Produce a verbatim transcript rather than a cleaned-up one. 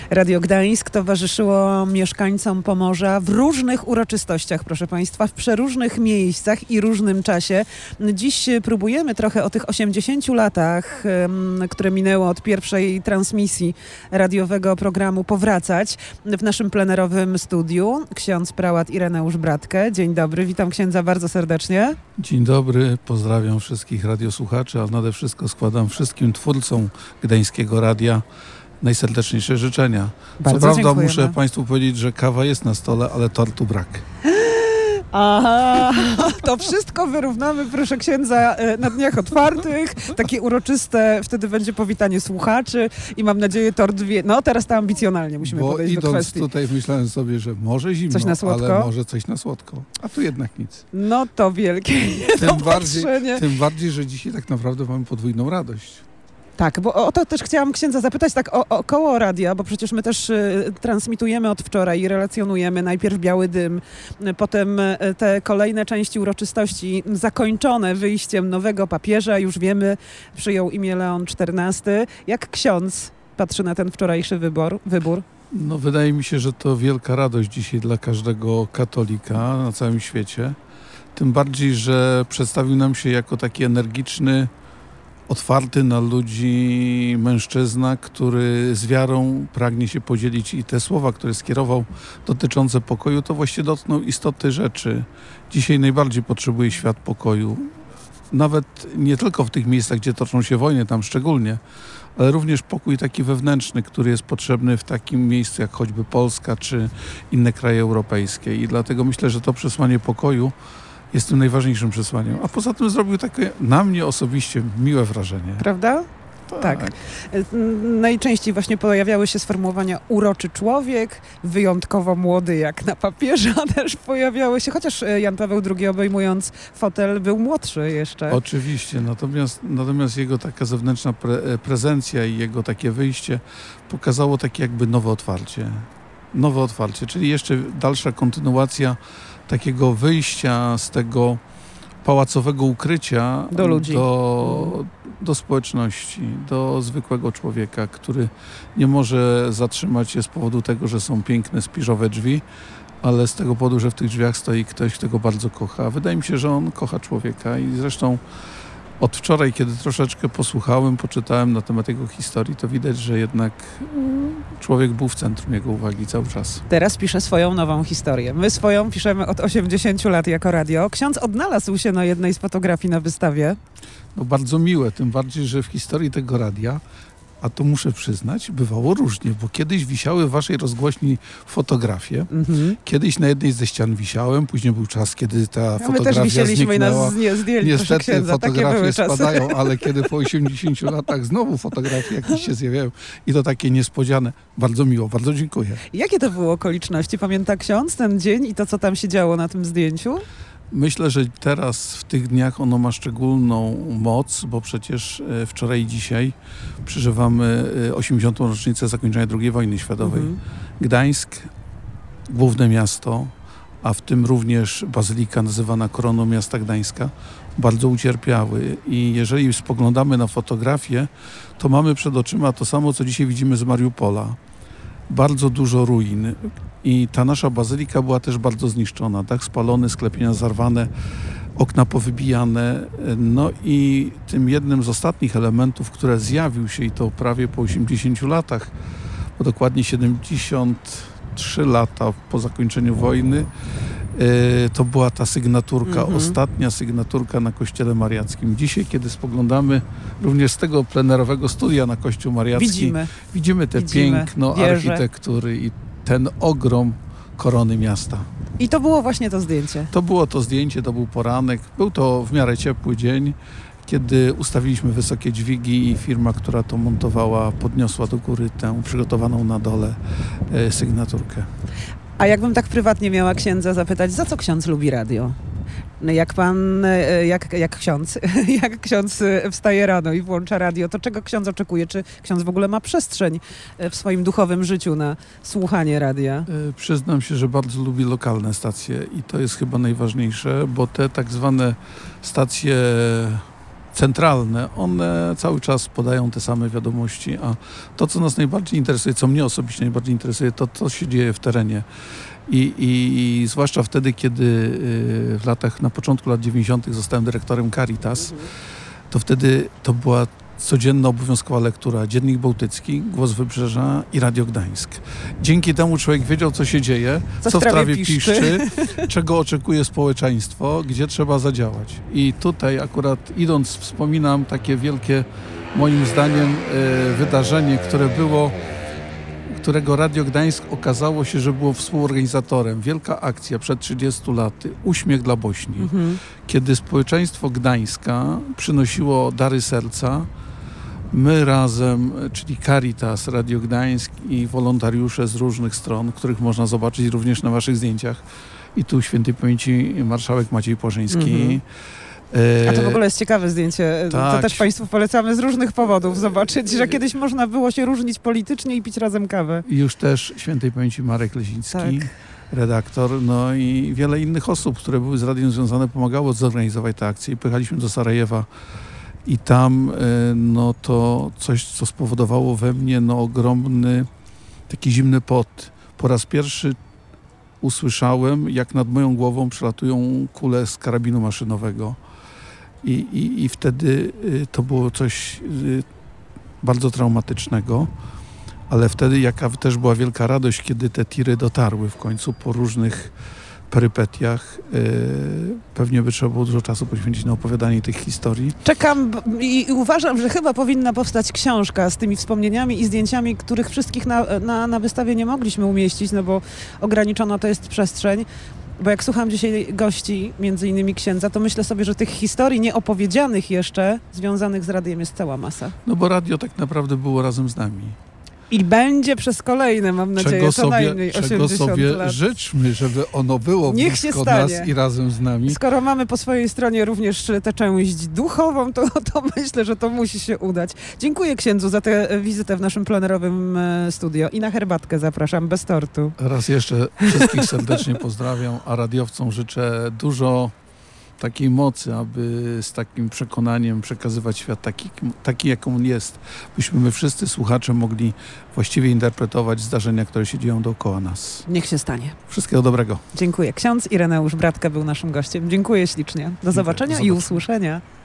Radio Gdańsk towarzyszyło mieszkańcom Pomorza w różnych uroczystościach, proszę Państwa, w przeróżnych miejscach i różnym czasie. Dziś próbujemy trochę o tych osiemdziesięciu latach, które minęło od pierwszej transmisji radiowego programu, powracać. W naszym plenerowym studiu ksiądz prałat Ireneusz Bratkę. Dzień dobry, witam księdza bardzo serdecznie. Dzień dobry, pozdrawiam wszystkich radiosłuchaczy, ale nade wszystko składam wszystkim twórcom Gdańskiego Radia najserdeczniejsze życzenia. Bardzo Co prawda dziękujemy. muszę Państwu powiedzieć, że kawa jest na stole, ale tortu brak. Aha, to wszystko wyrównamy, proszę księdza, na dniach otwartych. Takie uroczyste, wtedy będzie powitanie słuchaczy i mam nadzieję tort wie... No teraz to ambicjonalnie musimy Bo podejść do idąc kwestii. tutaj myślałem sobie, że może zimno, Coś na słodko? ale może coś na słodko. A tu jednak nic. No to wielkie Tym bardziej, niedopatrzenie. tym bardziej, że dzisiaj tak naprawdę mamy podwójną radość. Tak, bo o to też chciałam księdza zapytać tak o, około radia, bo przecież my też y, transmitujemy od wczoraj i relacjonujemy najpierw Biały Dym, y, potem y, te kolejne części uroczystości zakończone wyjściem nowego papieża, już wiemy, przyjął imię Leon czternasty. Jak ksiądz patrzy na ten wczorajszy wybór? wybór? No wydaje mi się, że to wielka radość dzisiaj dla każdego katolika na całym świecie. Tym bardziej, że przedstawił nam się jako taki energiczny, otwarty na ludzi mężczyzna, który z wiarą pragnie się podzielić i te słowa, które skierował dotyczące pokoju, to właściwie dotknął istoty rzeczy. Dzisiaj najbardziej potrzebuje świat pokoju. Nawet nie tylko w tych miejscach, gdzie toczą się wojny, tam szczególnie, ale również pokój taki wewnętrzny, który jest potrzebny w takim miejscu jak choćby Polska czy inne kraje europejskie. I dlatego myślę, że to przesłanie pokoju jest tym najważniejszym przesłaniem. A poza tym zrobił takie na mnie osobiście miłe wrażenie. Prawda? Tak. tak. Najczęściej właśnie pojawiały się sformułowania uroczy człowiek, wyjątkowo młody jak na papieża też pojawiały się, chociaż Jan Paweł drugi obejmując fotel był młodszy jeszcze. Oczywiście, natomiast, natomiast jego taka zewnętrzna pre, prezencja i jego takie wyjście pokazało takie jakby nowe otwarcie. Nowe otwarcie, czyli jeszcze dalsza kontynuacja takiego wyjścia z tego pałacowego ukrycia do ludzi, do, do społeczności, do zwykłego człowieka, który nie może zatrzymać się z powodu tego, że są piękne spiżowe drzwi, ale z tego powodu, że w tych drzwiach stoi ktoś, kto go bardzo kocha. Wydaje mi się, że on kocha człowieka i zresztą od wczoraj, kiedy troszeczkę posłuchałem, poczytałem na temat jego historii, to widać, że jednak człowiek był w centrum jego uwagi cały czas. Teraz pisze swoją nową historię. My swoją piszemy od osiemdziesięciu lat jako radio. Ksiądz odnalazł się na jednej z fotografii na wystawie. No bardzo miłe, tym bardziej, że w historii tego radia, a to muszę przyznać, bywało różnie, bo kiedyś wisiały w waszej rozgłośni fotografie. Mm-hmm. Kiedyś na jednej ze ścian wisiałem, później był czas, kiedy ta ja fotografia my też wisieliśmy zniknęła. I nas nie zdjęli, niestety księdza, fotografie spadają, ale kiedy po osiemdziesięciu latach znowu fotografie jakieś się zjawiają i to takie niespodziane. Bardzo miło, bardzo dziękuję. Jakie to były okoliczności? Pamięta ksiądz ten dzień i to, co tam się działo na tym zdjęciu? Myślę, że teraz w tych dniach ono ma szczególną moc, bo przecież wczoraj i dzisiaj przeżywamy osiemdziesiątą rocznicę zakończenia drugiej wojny światowej. Mhm. Gdańsk, główne miasto, a w tym również bazylika nazywana Koroną Miasta Gdańska, bardzo ucierpiały. I jeżeli spoglądamy na fotografię, to mamy przed oczyma to samo, co dzisiaj widzimy z Mariupola. Bardzo dużo ruin i ta nasza bazylika była też bardzo zniszczona. Dach spalony, sklepienia zarwane, okna powybijane. No i tym jednym z ostatnich elementów, które zjawił się i to prawie po osiemdziesięciu latach, bo dokładnie siedemdziesiąt trzy lata po zakończeniu wojny, to była ta sygnaturka, mm-hmm. ostatnia sygnaturka na Kościele Mariackim. Dzisiaj, kiedy spoglądamy również z tego plenerowego studia na Kościół Mariacki, widzimy, widzimy te widzimy piękno wieże, architektury i ten ogrom korony miasta. I to było właśnie to zdjęcie. To było to zdjęcie, to był poranek. Był to w miarę ciepły dzień, kiedy ustawiliśmy wysokie dźwigi i firma, która to montowała, podniosła do góry tę przygotowaną na dole e, sygnaturkę. A jakbym tak prywatnie miała księdza zapytać, za co ksiądz lubi radio? Jak pan, jak, jak ksiądz, jak ksiądz wstaje rano i włącza radio, to czego ksiądz oczekuje? Czy ksiądz w ogóle ma przestrzeń w swoim duchowym życiu na słuchanie radia? E, przyznam się, że bardzo lubi lokalne stacje i to jest chyba najważniejsze, bo te tak zwane stacje centralne, one cały czas podają te same wiadomości, a to, co nas najbardziej interesuje, co mnie osobiście najbardziej interesuje, to co się dzieje w terenie. I, i, i zwłaszcza wtedy, kiedy y, w latach, na początku lat dziewięćdziesiątych zostałem dyrektorem Caritas, to wtedy to była codzienna obowiązkowa lektura, Dziennik Bałtycki, Głos Wybrzeża i Radio Gdańsk. Dzięki temu człowiek wiedział, co się dzieje, co, co w trawie piszczy, piszczy, czego oczekuje społeczeństwo, gdzie trzeba zadziałać. I tutaj akurat idąc wspominam takie wielkie, moim zdaniem, y, wydarzenie, które było, którego Radio Gdańsk okazało się, że było współorganizatorem. Wielka akcja przed trzydziestu laty, Uśmiech dla Bośni, mhm. kiedy społeczeństwo Gdańska przynosiło dary serca. My razem, czyli Caritas, Radio Gdańsk i wolontariusze z różnych stron, których można zobaczyć również na waszych zdjęciach. I tu świętej pamięci marszałek Maciej Płażyński. Mhm. A to w ogóle jest ciekawe zdjęcie. Tak. To też Państwu polecamy z różnych powodów zobaczyć, że kiedyś można było się różnić politycznie i pić razem kawę. I już też świętej pamięci Marek Leziński, tak. redaktor, no i wiele innych osób, które były z radiem związane, pomagało zorganizować tę akcję. I pojechaliśmy do Sarajewa i tam no to coś, co spowodowało we mnie no ogromny taki zimny pot. Po raz pierwszy usłyszałem, jak nad moją głową przelatują kule z karabinu maszynowego. I, i, I wtedy y, to było coś y, bardzo traumatycznego, ale wtedy jaka też była wielka radość, kiedy te tiry dotarły w końcu po różnych perypetiach. Y, pewnie by trzeba było dużo czasu poświęcić na opowiadanie tych historii. Czekam i, i uważam, że chyba powinna powstać książka z tymi wspomnieniami i zdjęciami, których wszystkich na, na, na wystawie nie mogliśmy umieścić, no bo ograniczona to jest przestrzeń. Bo jak słucham dzisiaj gości, między innymi księdza, to myślę sobie, że tych historii nieopowiedzianych jeszcze, związanych z radiem jest cała masa. No bo radio tak naprawdę było razem z nami. I będzie przez kolejne, mam nadzieję, czego co sobie, najmniej osiemdziesiąt czego sobie lat. życzmy, żeby ono było Niech się blisko stanie. nas i razem z nami. Skoro mamy po swojej stronie również tę część duchową, to, to myślę, że to musi się udać. Dziękuję księdzu za tę wizytę w naszym plenerowym studio i na herbatkę zapraszam, bez tortu. Raz jeszcze wszystkich serdecznie pozdrawiam, a radiowcom życzę dużo takiej mocy, aby z takim przekonaniem przekazywać świat taki, taki jaką on jest, byśmy my wszyscy słuchacze mogli właściwie interpretować zdarzenia, które się dzieją dookoła nas. Niech się stanie. Wszystkiego dobrego. Dziękuję. Ksiądz Ireneusz Bratka był naszym gościem. Dziękuję ślicznie. Do zobaczenia, zobaczenia i usłyszenia.